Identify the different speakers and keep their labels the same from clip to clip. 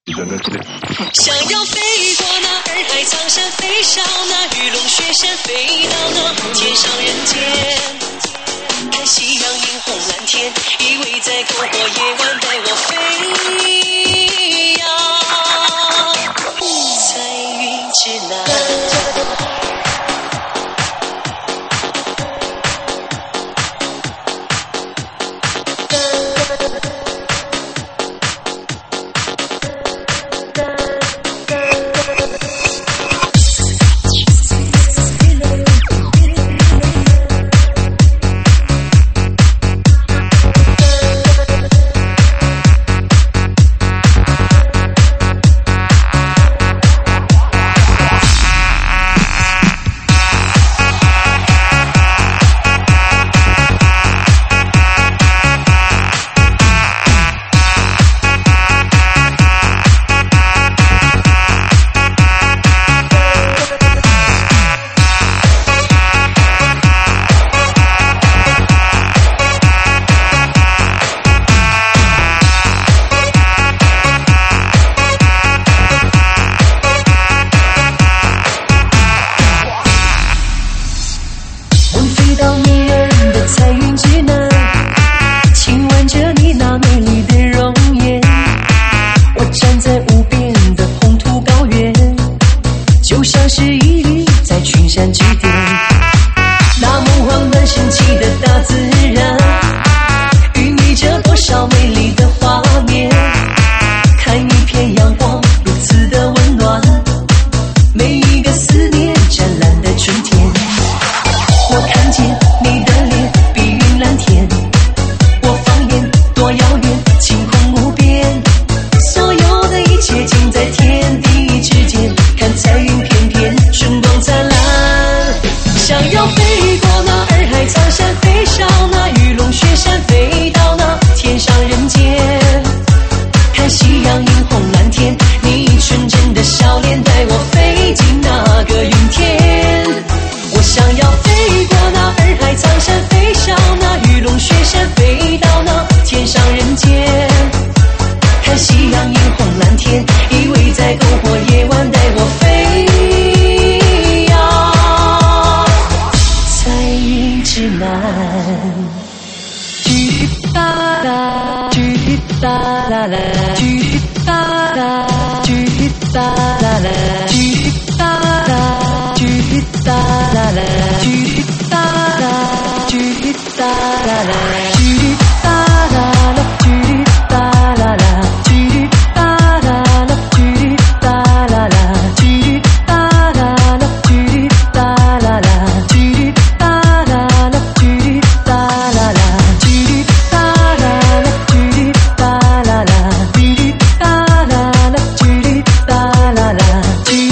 Speaker 1: 想要飞过那洱海苍山，飞上那玉龙雪山，飞到那天上人间，看夕阳映红蓝天，依偎在篝火夜晚带我飞呀，彩云之南。
Speaker 2: 啦啦。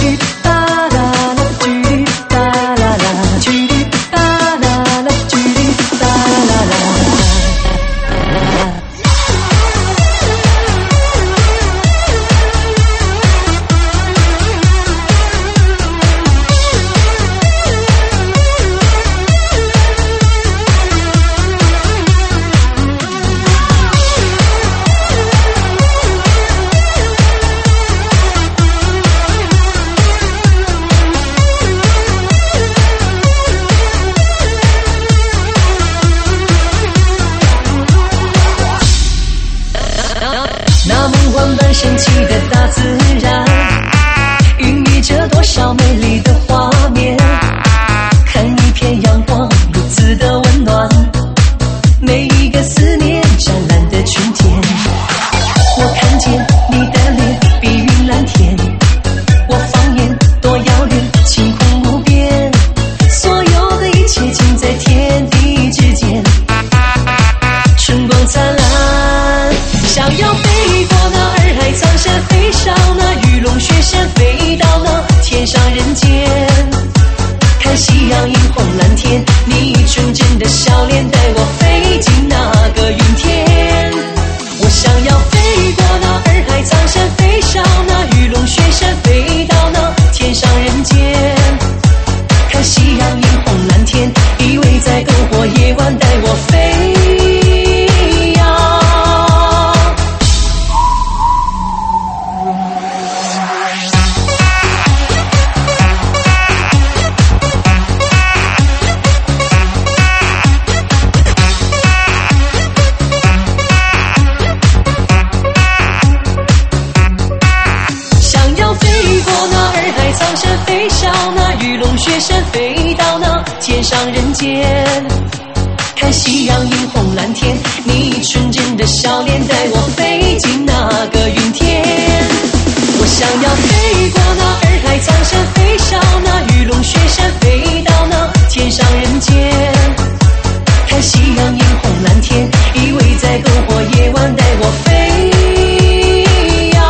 Speaker 1: 苍山飞翔，那玉龙雪山飞到那天上人间。看夕阳映红蓝天，你纯真的笑脸带我飞进那个云天。我想要飞过那洱海苍山飞翔，那玉龙雪山飞到那天上人间。看夕阳映红蓝天，依偎在篝火夜晚带我飞呀，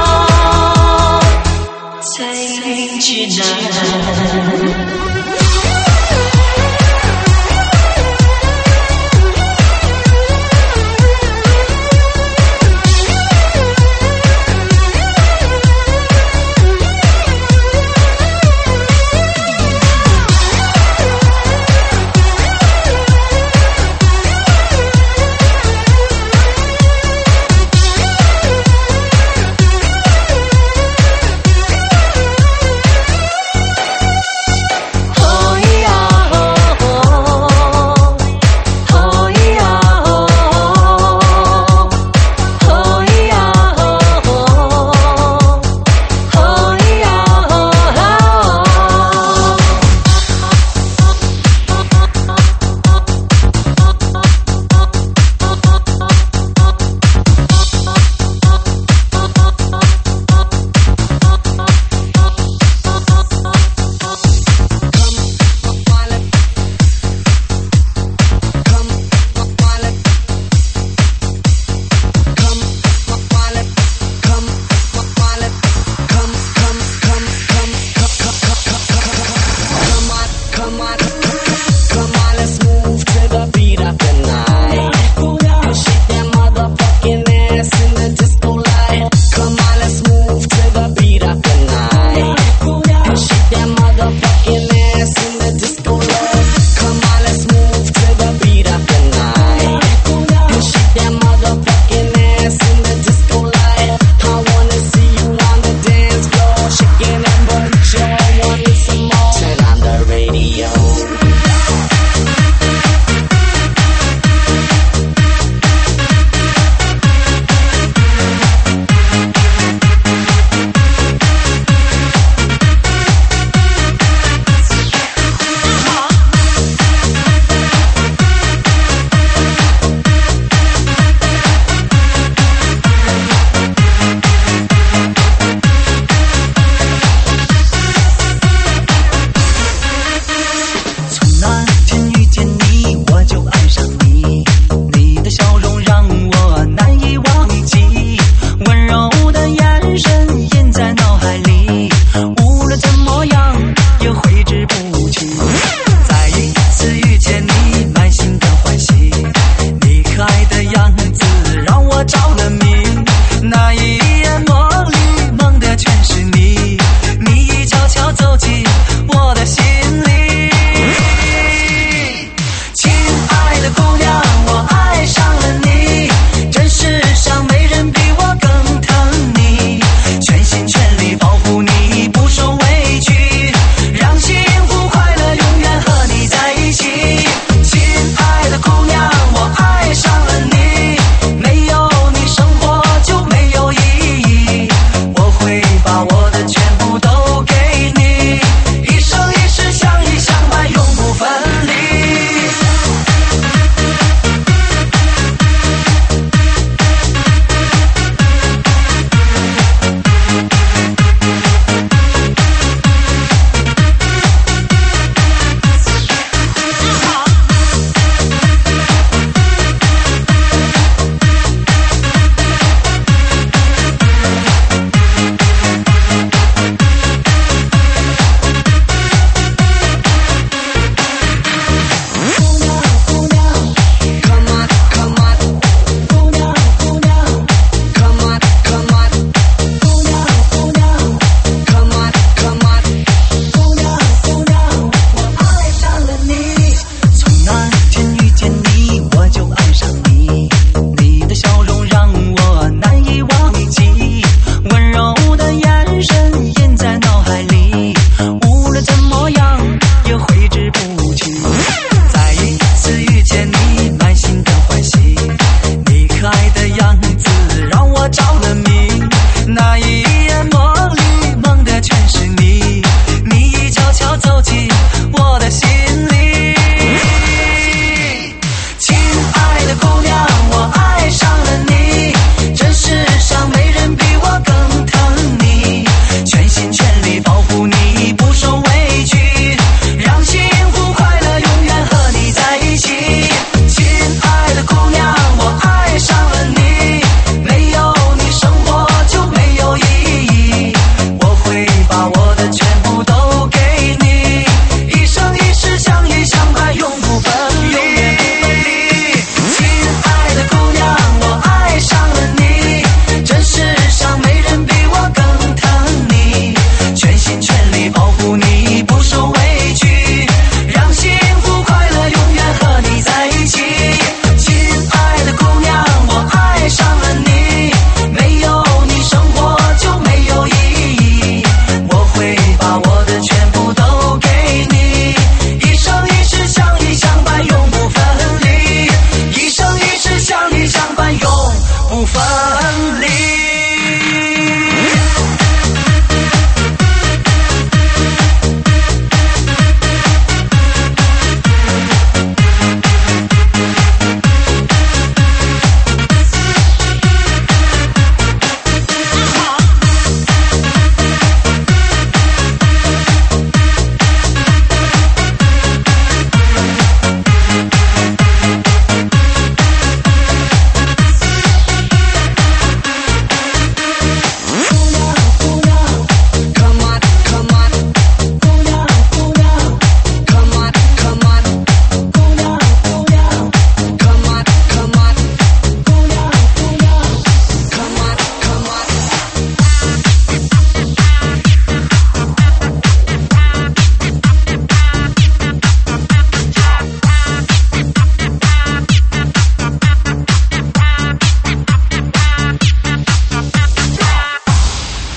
Speaker 1: 在之南。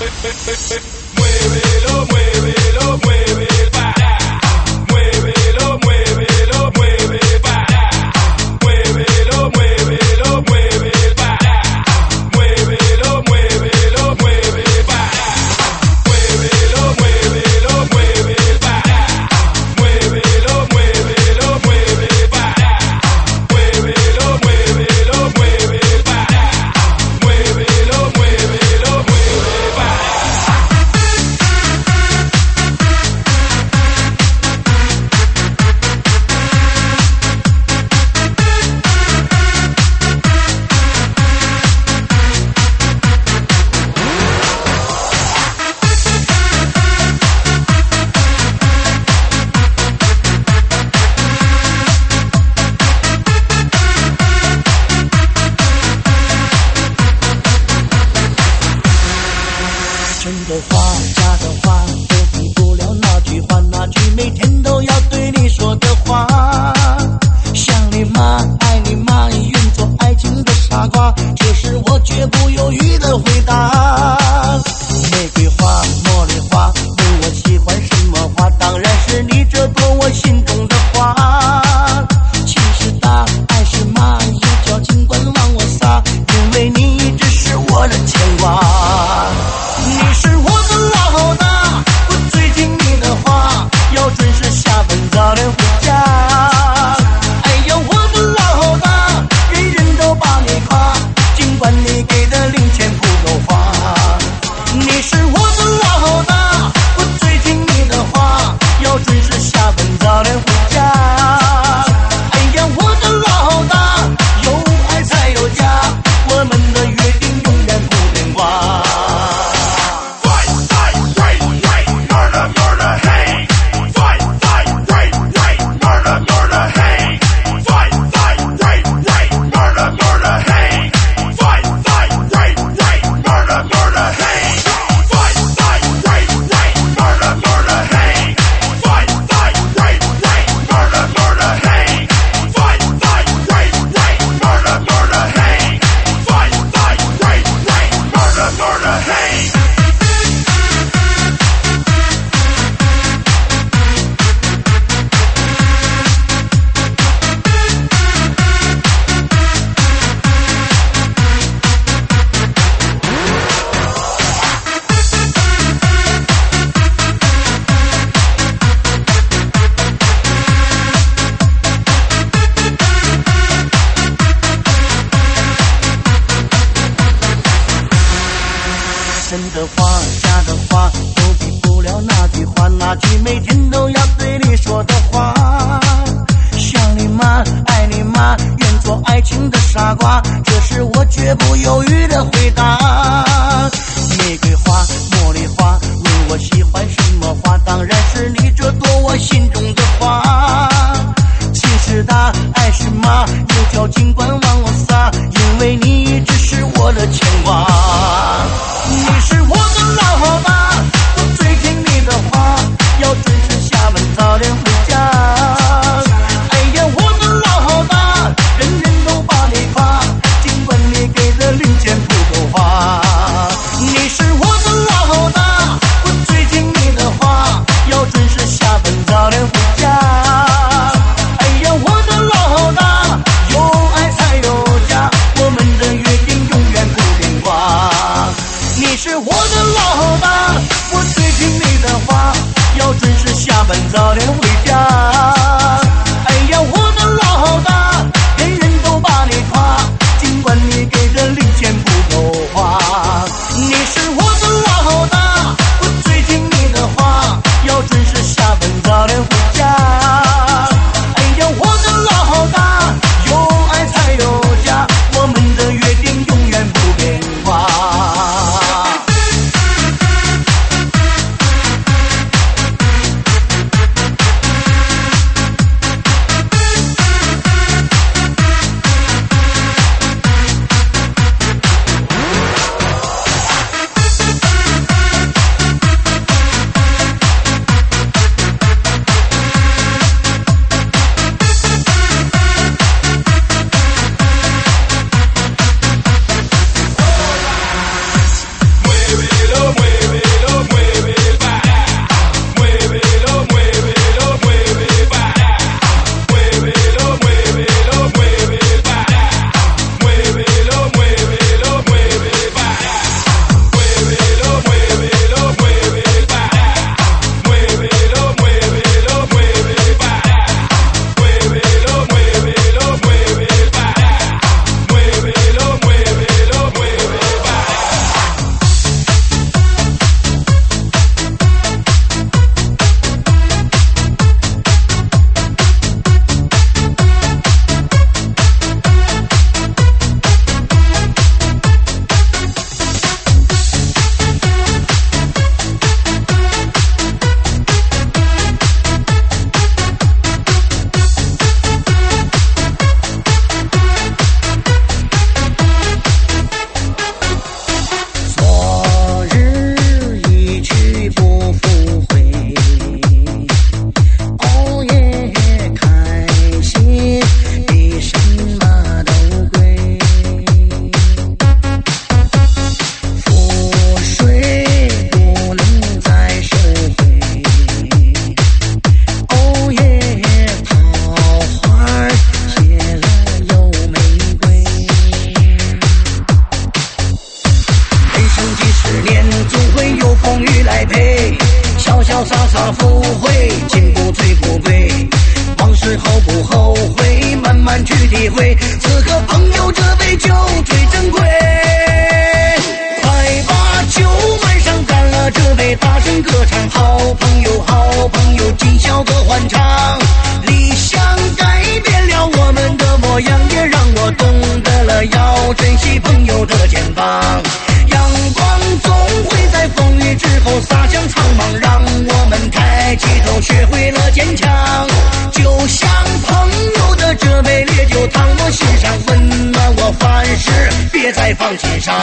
Speaker 1: Muévelo, muévelo, mueve para. Muévelo, muévelo, mueve para. Muévelo, muévelo, mueve para. Muévelo, muévelo, mueve para. Muévelo, muévelo, mueve para. Muévelo, muévelo, mueve para. Muévelo, muévelo, mueve para. Muévelo, muévelo, mueve para.
Speaker 2: 真的话，假的话，都比不了那句话，那句每天都要对你说的话。想你吗？爱你吗？愿做爱情的傻瓜，这是我绝不犹豫的回答。玫瑰花、茉莉花，问我喜欢什么花？当然是你这朵我心中的花。情是大，爱是马，有脚尽管往我撒，因为你一直是我的牵挂。你是我的老大，我最听你的话，要准时下班，早点回家。哎呀，我的老大，人人都把你夸，尽管你给的零钱不够花。你是我的老大，我最听你的话，要准时下班，早点回家。哎呀，我的老大，有爱才有家，我们的约定永远不变卦。真的话，假的话，都比不了那句话，那句每天都要对你说的话。想你吗？爱你吗？愿做爱情的傻瓜，这是我绝不犹豫的回答。玫瑰花、茉莉花，问我喜欢什么花？当然是你这朵我心中的花。情是大，爱是马，有脚尽管往我撒，因为你一直是我的牵挂。你是我的老大，我最听你的话，要准时下班，早点回家。哎呀，我的老大，人人都把你夸，尽管你给的零钱不够花。你是我的老大，我最听你的话，要准时下班，早点回家。哎呀，我的老大，有爱才有家，我们的约定永远不变卦。你是我的老大，我最听你的话，要准时下班，早点回家。哎呀，我的老大，人人都把你夸，尽管你给的零钱不够花。你是我的老大，我最听你的话，要准时下班，早点回家。哎呀，我的老大，有爱才有家，我们的约定永远不变卦。 潇洒洒富贵，情不醉不归。往事后不后悔，慢慢去体会。此刻朋友这杯酒最珍贵，快把酒满上，干了这杯，大声歌唱。好朋友，好朋友，今宵多欢畅。理想改变了我们的模样，也让我懂得了要珍惜朋友的肩膀。阳光总会在风雨之后洒向苍茫，让我们抬起头，学会了坚强。就像朋友的这杯烈酒，烫我心上，温暖我凡事，别再放心上。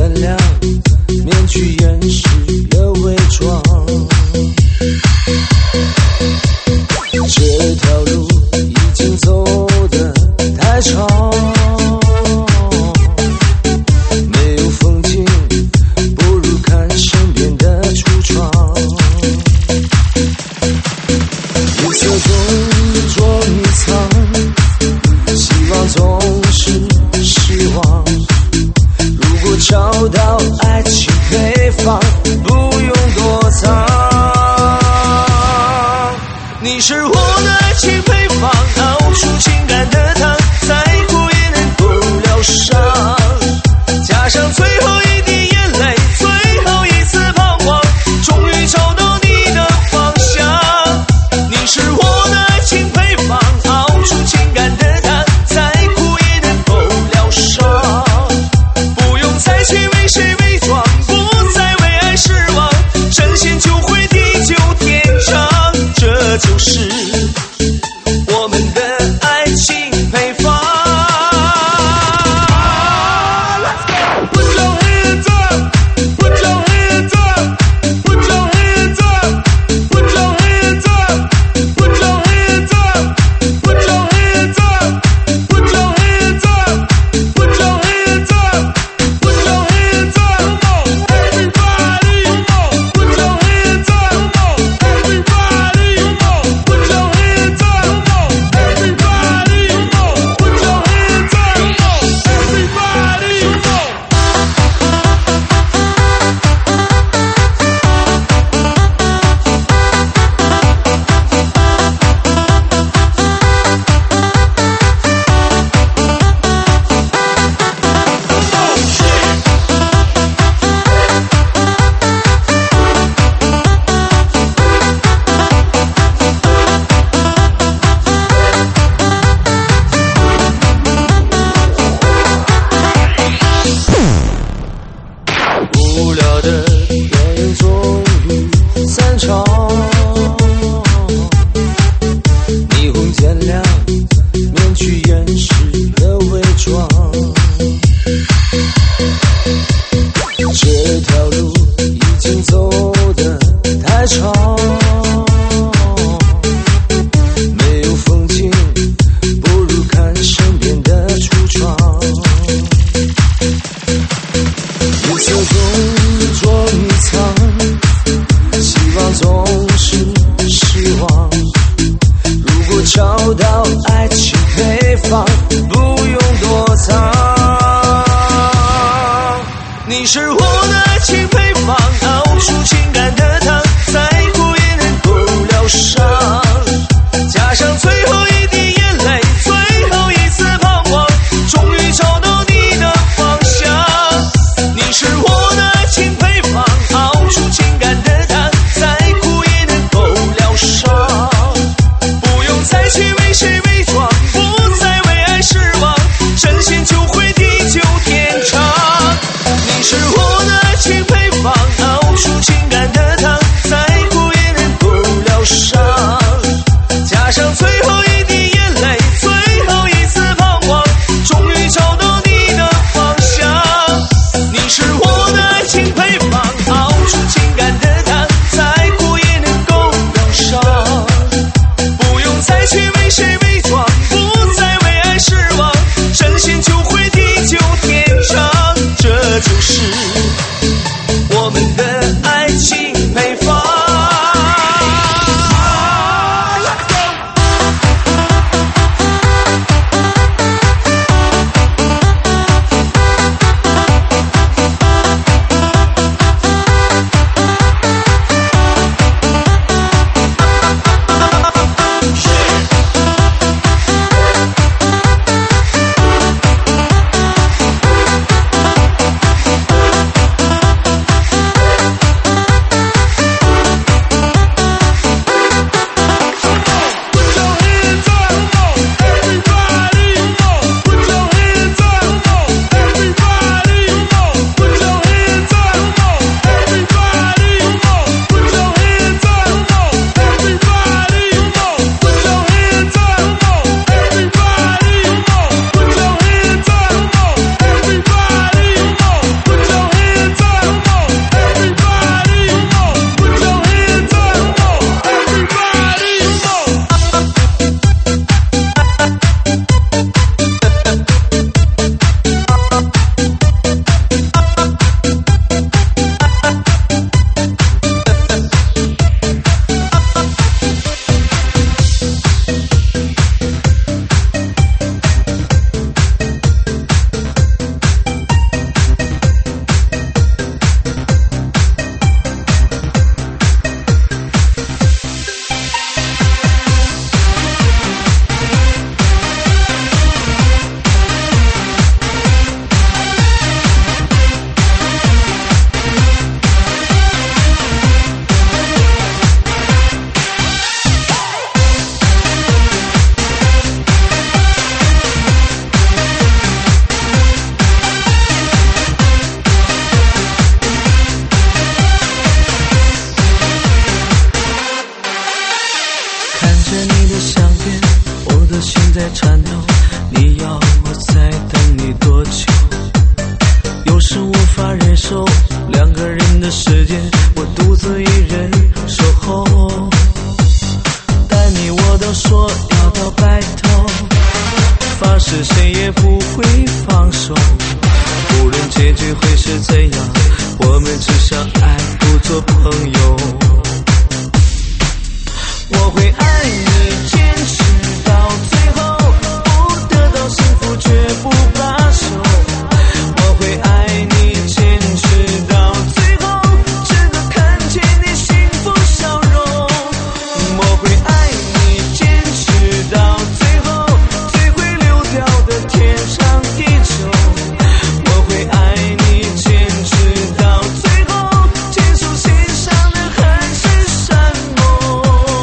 Speaker 2: 见谅，免去掩饰了伪装。这条路已经走得太长，没有风景，不如看身边的橱窗。夜色中捉迷藏，希望总是失望。如果找到爱情配方，不用躲藏。你是我的爱情配方，熬出情感的汤，再苦也能够疗伤。加上最后一滴眼泪，最后一次彷徨，终于找到你的方向。你是我的爱情配方，熬出情感的汤，再苦也能够疗伤。不用再去为谁伪装，不再为爱失望，神仙就会地久天长。这就是我们的爱情配方。Put your hands up, put your hands up, put your hands up, put your hands up, put your hands up, put your hands up, put your hands up, put your hands up, put your hands up, everybody, put your hands up, everybody, put your hands up, everybody, put your hands up, everybody. 无聊的电影终于散场，霓虹渐亮，免去掩饰的伪装。这条路已经走得太长，没有风景，不如看身边的橱窗。夜色中捉迷藏，希望总是失望。如果找到爱情配方，不用躲藏。你是我的爱情配方，熬出情感的汤，再苦也能够疗伤。加上最后一滴眼泪，最后一次彷徨，终于找到你的方向。你是我的爱情配方，熬出情感的汤，再苦也能够疗伤。不用再去为谁伪装，不再为爱失望，神仙就会地久天长。你是我的爱情配方，熬出情感的汤，再苦也能够疗伤。加上最后一滴眼泪，最后一次彷徨，终于找到你的方向。你是我的爱情配方，熬出情感的汤，再苦也能够疗伤。不用再去为谁伪装，不再为爱失望，神仙就会地久天长。这就是
Speaker 3: 两个人的世界，我独自一人守候。带你我都说要到白头，发誓谁也不会放手。无论结局会是怎样，我们只相爱不做朋友。我会爱你，坚持到最后，不得到幸福绝不罢手。我会爱你，坚持到最后，直到看见你幸福笑容。我会爱你，坚持到最后，最会流掉的天长地久。我会爱你，坚持到最后，结束心上的海誓山盟。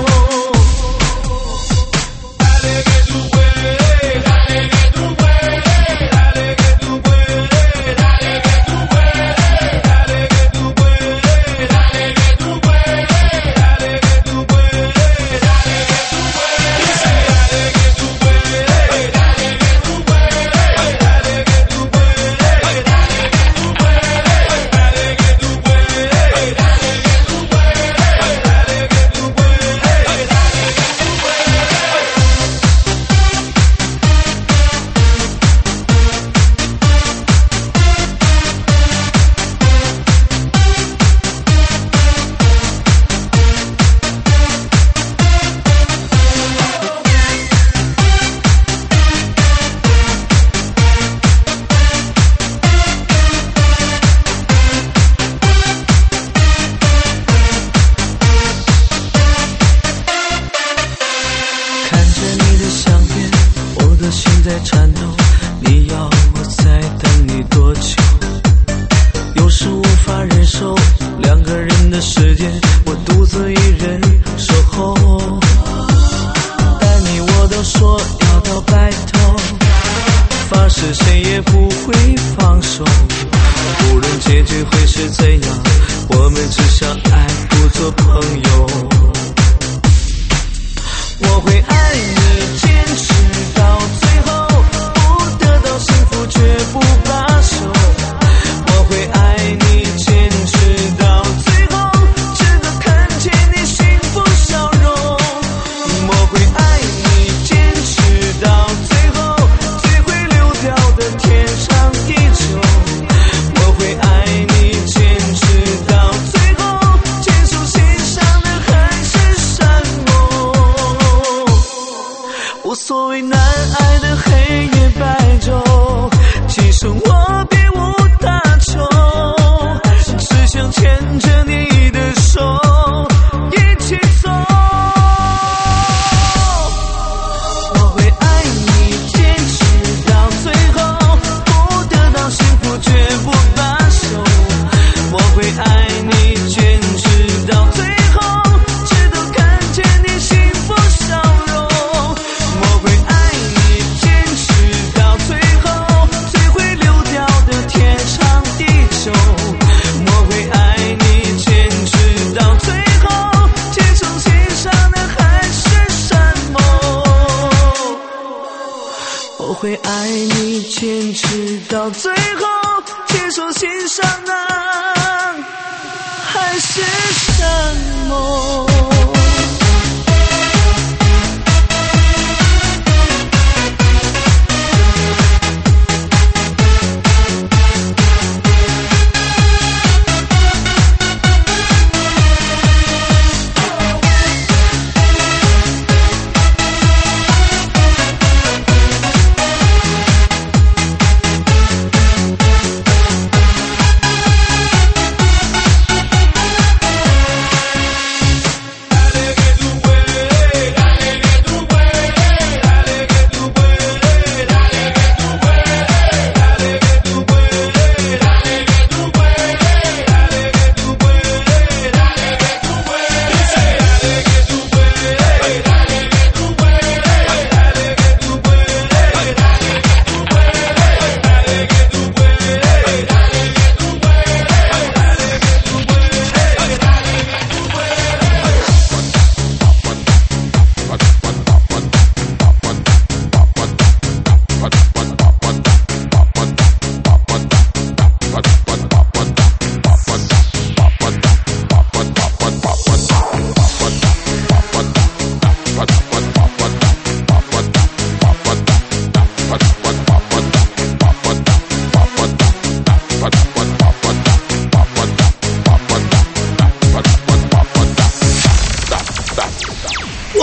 Speaker 3: 在颤抖，你要我再等你多久？有时无法忍受两个人的世界，我独自一人守候。但你我都说要到白头，发誓谁也不会放手。无论结局会是怎样，我们只相爱不做朋友。我会爱你，坚持到最后，不得到幸福绝不罢手。我会爱你，坚持到最后，直到看见你幸福笑容。我会爱你，坚持到最后，最会流掉的天长地久。我会爱你，坚持到最后，结束心上的海誓山盟。无所谓难挨的黑夜白昼，其实我别无他求，只想牵着你的手一起走。我会爱你，坚持到最后，不得到幸福绝不罢手。我会爱你，坚持到最后，直到看见你幸福笑容。我会爱你，坚持到最后，最会流掉的天长地久。我会爱你，坚持到最后，结束心上的海誓山盟。我会爱你，坚持到最后，结束心上的海誓山盟。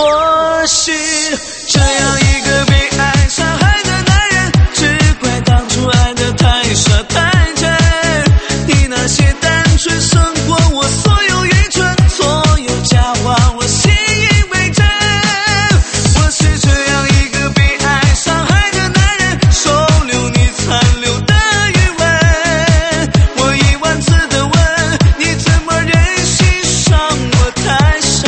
Speaker 3: 我是这样一个被爱伤害的男人，只怪当初爱得太傻太真，你那些单纯胜过我所有愚蠢，所有假话我信以为真。我是这样一个被爱伤害的男人，收留你残留的余温，我10000次的问，你怎么忍心伤我太深？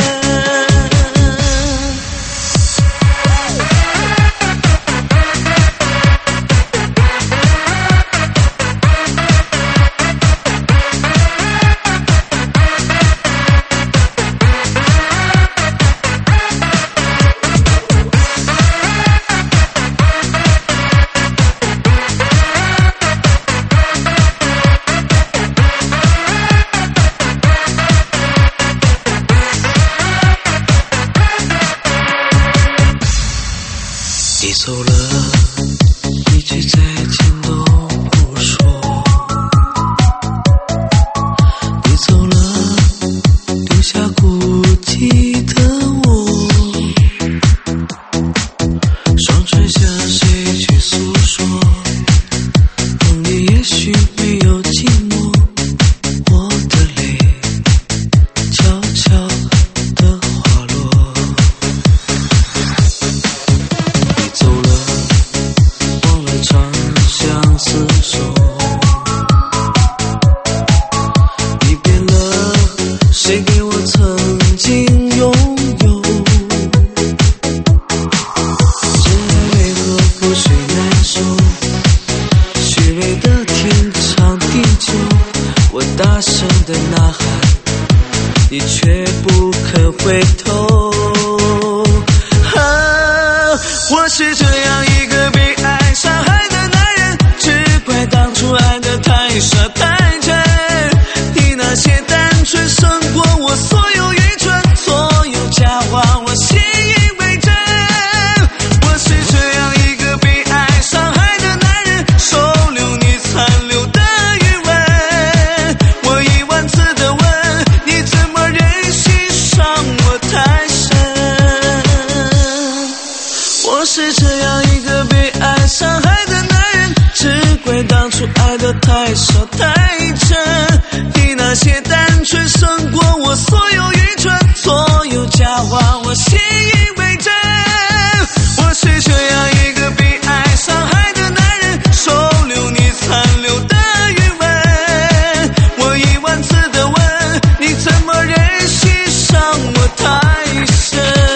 Speaker 3: 你走了，一句再见都不说。你走了，留下孤寂的我。双唇向谁去诉说？梦里也许没有寂寞，我的泪悄悄地滑落。走了，忘了长相厮守。你变了，谁给我曾经拥有？真爱为何覆水难收？虚伪的天长地久，我大声的呐喊，你却不肯回头。我是这样一个被爱伤害的男人，只怪当初爱得太傻太真，你那些单纯胜过我所有愚蠢，所有假话我信以为真。我是这样一个被爱伤害的男人，收留你残留的余温，我10000次的问，你怎么忍心伤我太深？我是这样一个被爱伤害的男人，只怪当初爱得太傻太真，你那些单纯胜过我所有愚蠢，所有假话我信以为真。我是这样一个被爱伤害的男人，收留你残留的余温，我10000次的问，你怎么忍心伤我太深？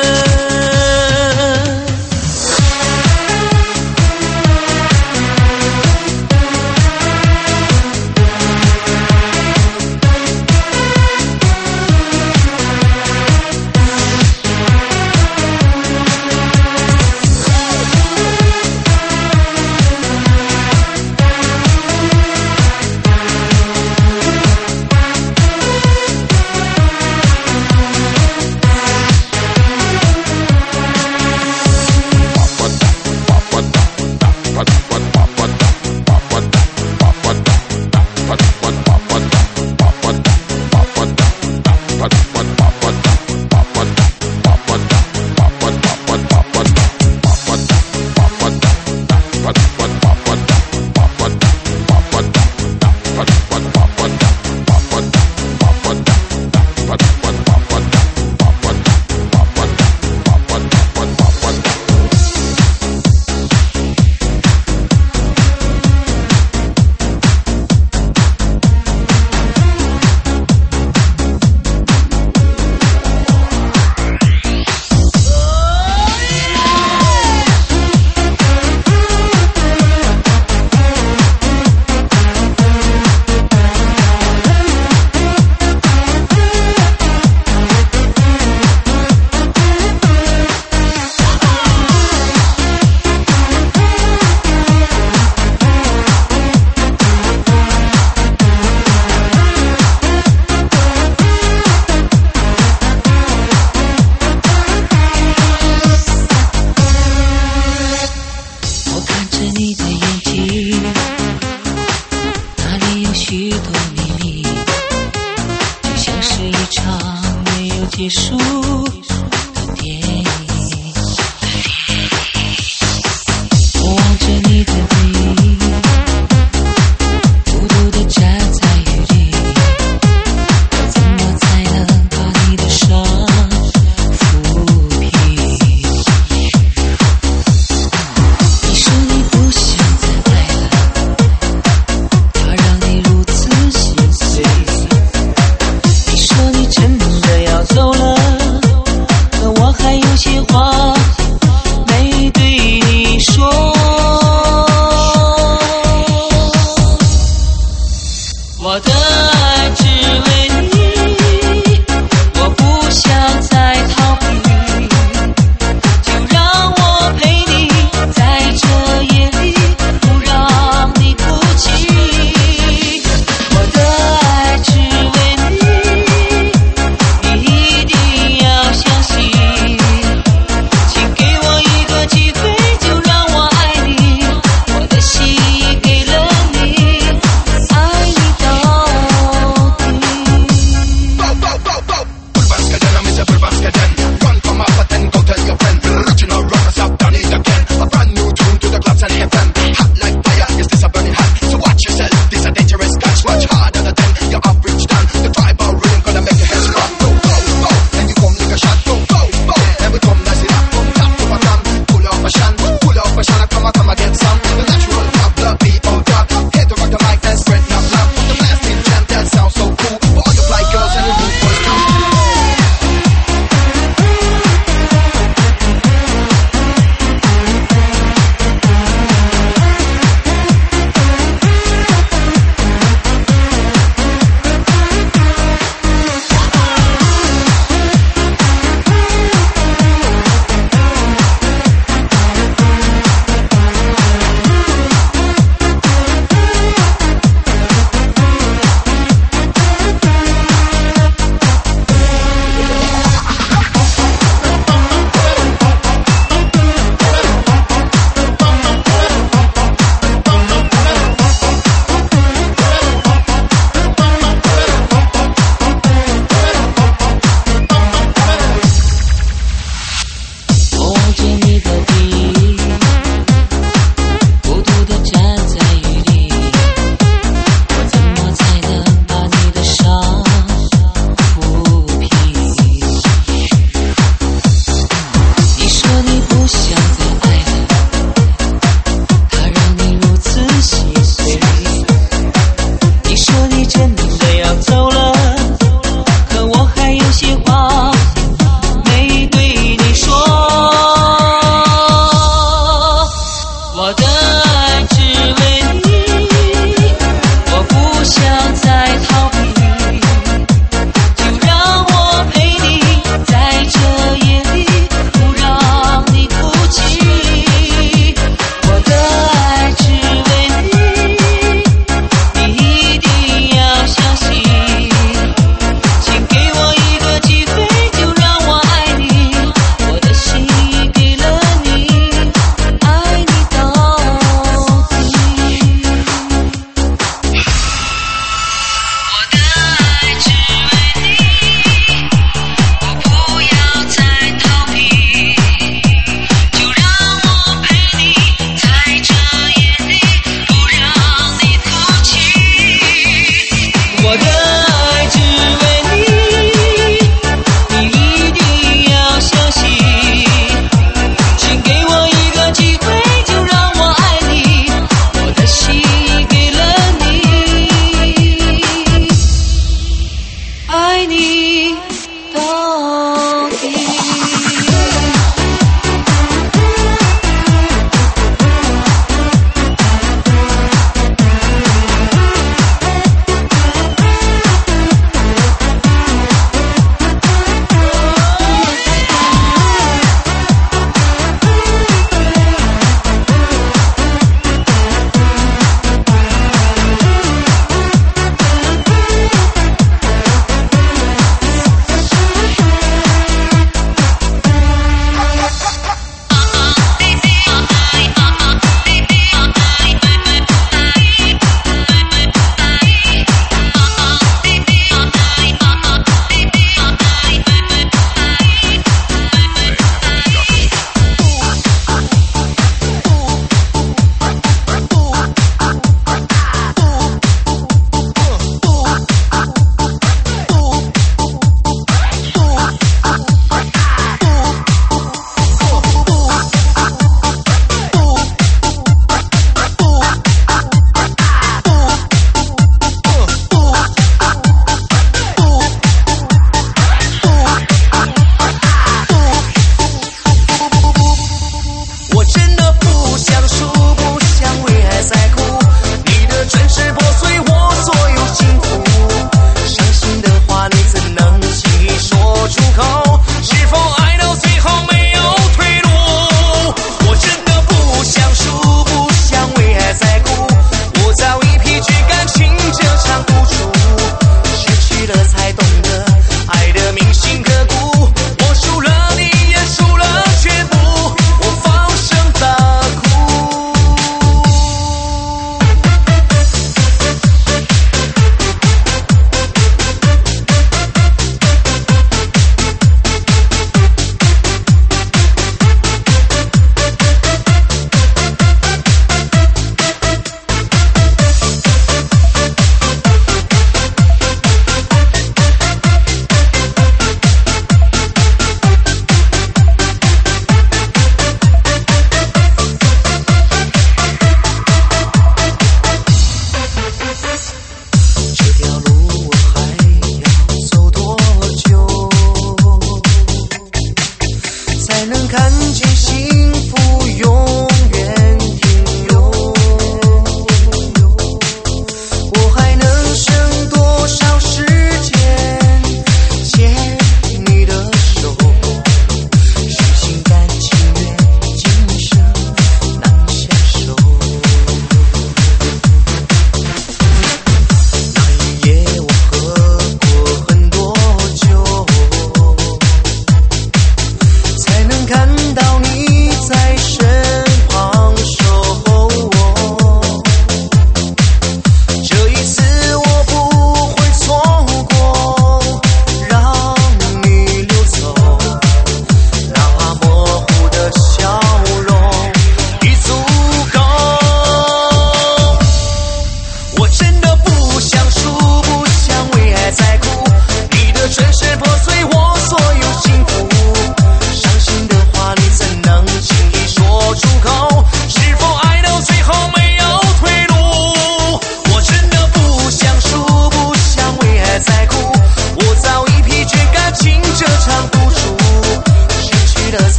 Speaker 1: 结束的电影。 爱你到底。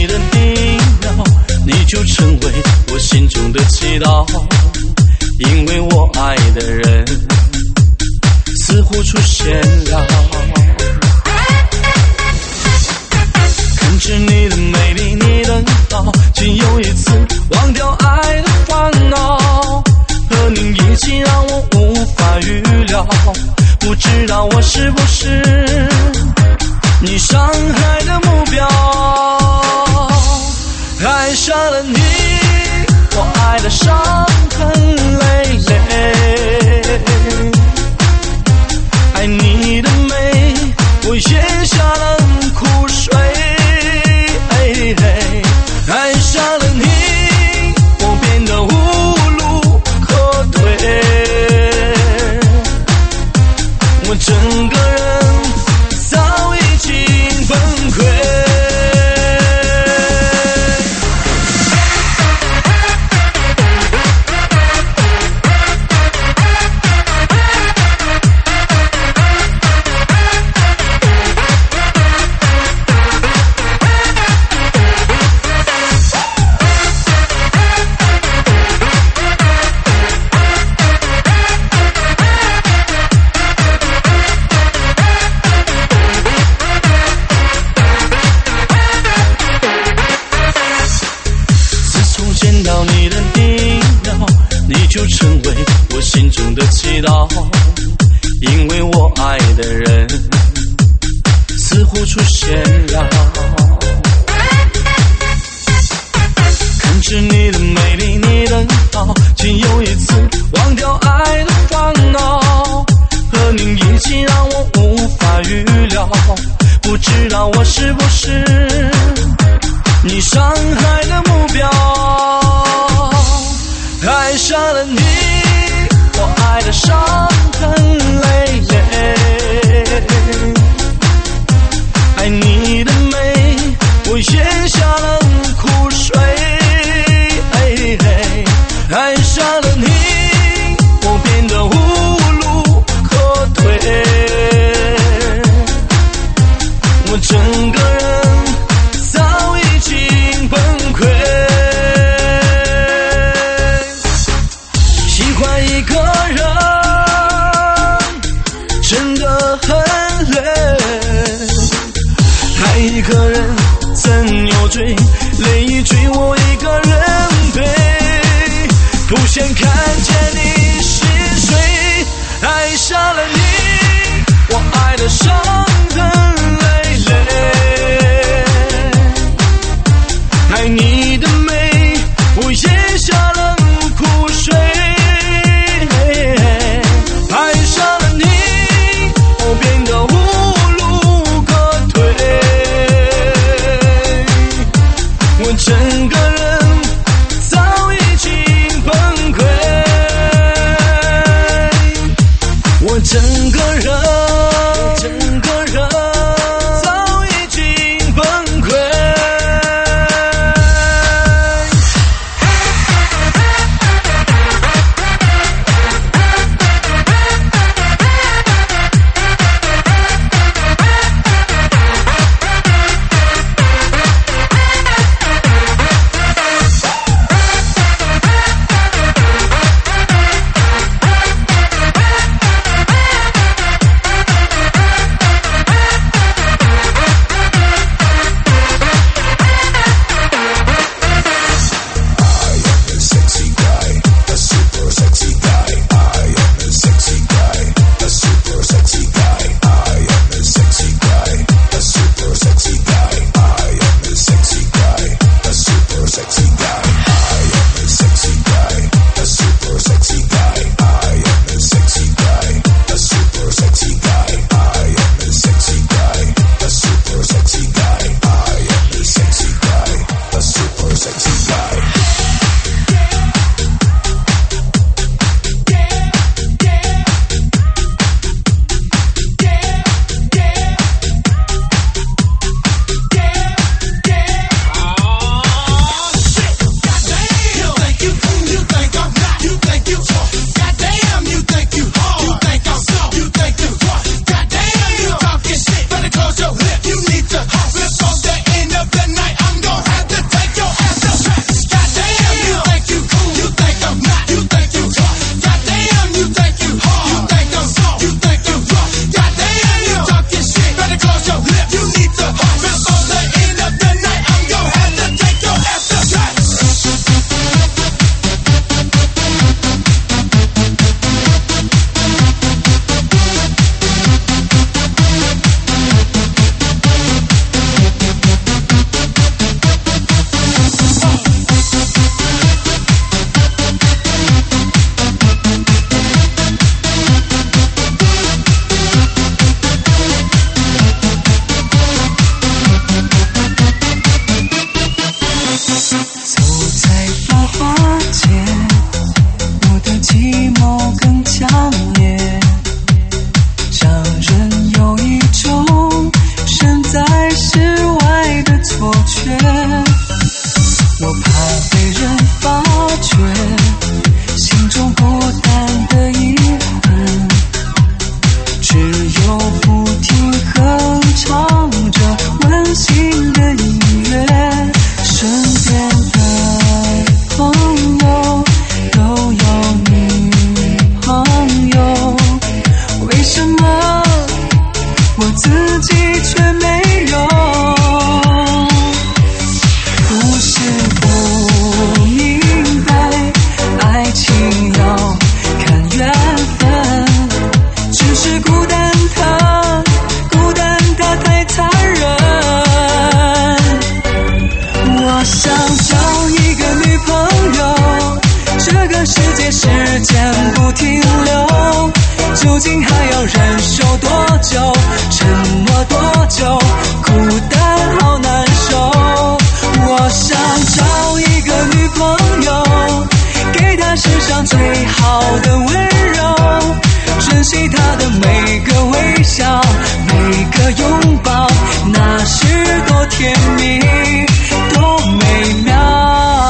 Speaker 3: 你的定要，你就成为我心中的祈祷。因为我爱的人似乎出现了，看着你的美丽，你的好，仅有一次忘掉爱的烦恼。和你一起让我无法预料，不知道我是不是你伤害的目标。爱上了你，我爱的伤痕累累，爱你的美，我咽下了苦水。爱上了你，我变得无路可退，我整个人早已经崩溃。就成为我心中的祈祷，因为我爱的人似乎出现了，看着你的美丽，你的好，仅有一次忘掉爱的烦恼。和你一起让我无法预料，不知道我是不是你伤害的目标。爱上了你，我爱的伤痕累累，爱你的美，我咽下了苦水。爱上了你，我变得无路可退，我整个人早已经崩溃。一个人真的很累，爱一个人怎有罪？累一追我一个人背，不想看见你是谁。爱上了你，我爱的伤痕累累，爱你的美，我咽下了苦水。整个人早已经崩溃，我整个人世外的错觉，我怕被人发觉心中孤单的遗憾，只有不停哼唱着温馨的音乐，身边的朋友都有女朋友，为什么我自己却没有？不是不明白爱情要看缘分，只是孤单它太残忍。我想找一个女朋友，这个世界时间不停留，究竟还要忍受多久？沉默多久？孤单好难受。我想找一个女朋友，给她世上最好的温柔，珍惜她的每个微笑，每个拥抱，那是多甜蜜，多美妙。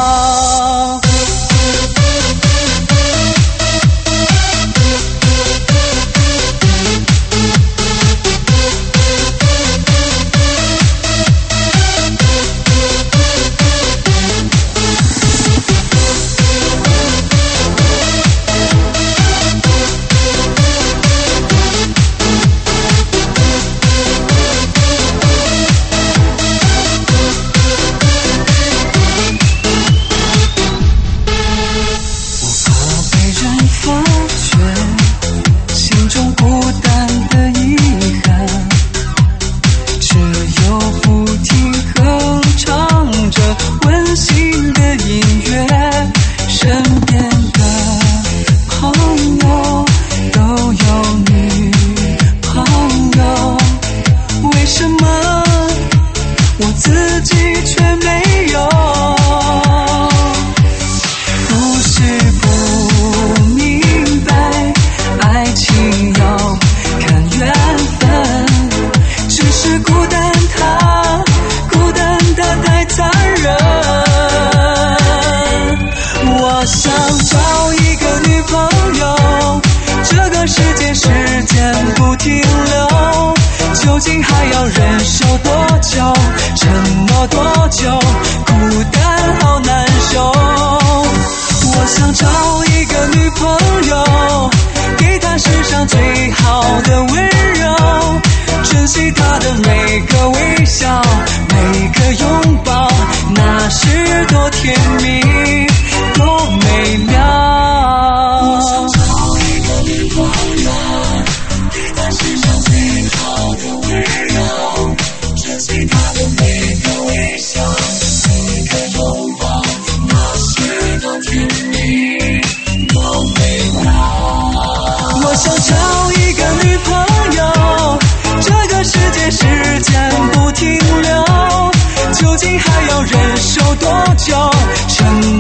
Speaker 3: 究竟还要忍受多久？沉默多久？孤单好难受。我想找一个女朋友，给她世上最好的温柔，珍惜她的每个微笑，每个拥抱，那是多甜蜜，多美妙。我想找一个女朋友，给她世上最好的温柔，珍惜她的每个微笑，每个拥抱，那是多甜蜜，多美妙。我想找一个女朋友，这个世界时间不停留，究竟还要忍受多久？